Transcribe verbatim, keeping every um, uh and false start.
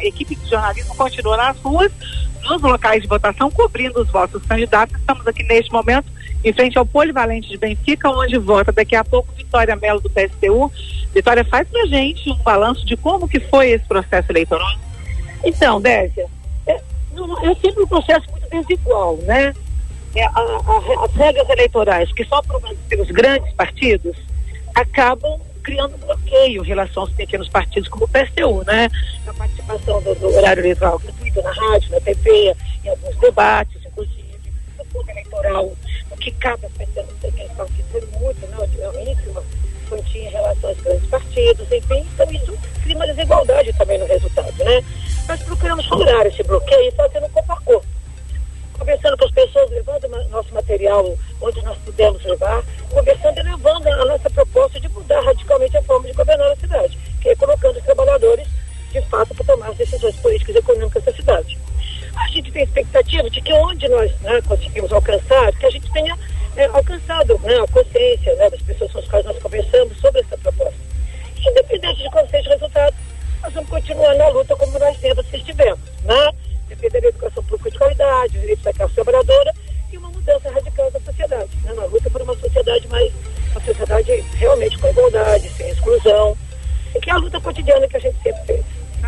a equipe de jornalismo continua nas ruas, nos locais de votação, cobrindo os votos dos candidatos. Estamos aqui neste momento em frente ao Polivalente de Benfica, onde vota daqui a pouco Vitória Mello do P S T U. Vitória, faz pra gente um balanço de como que foi esse processo eleitoral. Então, Désia, é, é sempre um processo muito desigual, né? É, a, a, as regras eleitorais que são aprovadas pelos grandes partidos acabam criando bloqueio em relação aos pequenos partidos como o P S T U, né? A participação do, do horário eleitoral gratuito na rádio, na T V, em alguns debates, inclusive, no fundo eleitoral, o que cabe aos pequenos partidos foi muito, né? Uma quantia em relação aos grandes partidos, enfim, então isso cria uma desigualdade também no resultado, né? Nós procuramos furar esse bloqueio e fazendo um corpo a corpo, conversando com as pessoas, levando nosso material onde nós pudemos levar, conversando e levando a nossa proposta de mudar radicalmente a forma de governar a cidade, que é colocando os trabalhadores, de fato, para tomar as decisões políticas e econômicas da cidade. A gente tem expectativa de que onde nós, né, conseguimos alcançar, que a gente tenha é, alcançado, né, a consciência, né, das pessoas com as quais nós conversamos sobre essa proposta. Independente de qual seja o resultado, nós vamos continuar na luta como nós sempre estivemos, né? Defender a educação pública de qualidade, o direito da classe trabalhadora e uma mudança radical da sociedade.